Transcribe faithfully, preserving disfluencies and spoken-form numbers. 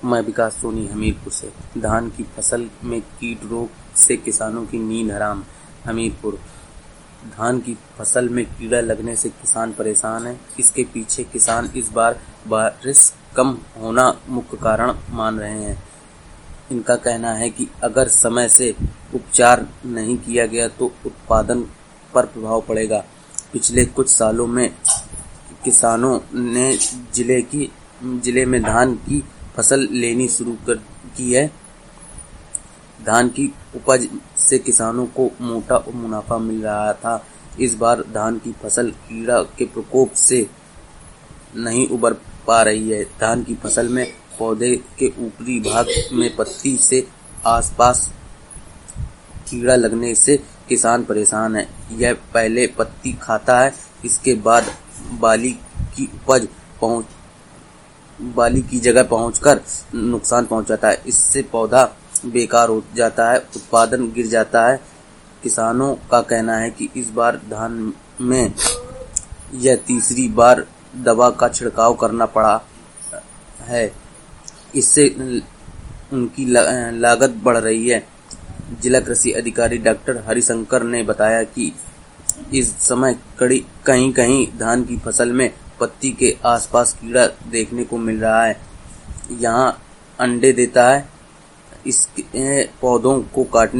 मैं विकास सोनी हमीरपुर से। धान की फसल में कीट रोग से किसानों की नींद हराम। हमीरपुर। धान की फसल में कीड़ा लगने से किसान परेशान है। इसके पीछे किसान इस बार बारिश कम होना मुख्य कारण मान रहे हैं। इनका कहना है कि अगर समय से उपचार नहीं किया गया तो उत्पादन पर प्रभाव पड़ेगा। पिछले कुछ सालों में किसानों ने जिले की जिले में धान की फसल लेनी शुरू कर की है। धान की उपज से किसानों को मोटा मुनाफा मिल रहा था। इस बार धान की फसल कीड़ा के प्रकोप से नहीं उबर पा रही है। धान की फसल में पौधे के ऊपरी भाग में पत्ती से आसपास कीड़ा लगने से किसान परेशान है। यह पहले पत्ती खाता है, इसके बाद बाली की उपज पहुंच बाली की जगह पहुंचकर नुकसान पहुंचाता है। इससे पौधा बेकार हो जाता है, उत्पादन गिर जाता है। किसानों का कहना है कि इस बार धान में यह तीसरी बार दवा का छिड़काव करना पड़ा है। इससे उनकी लागत बढ़ रही है। जिला कृषि अधिकारी डॉक्टर हरिशंकर ने बताया कि इस समय कहीं कहीं धान की फसल में पत्ती के आसपास कीड़ा देखने को मिल रहा है। यहाँ अंडे देता है। इसके पौधों को काटने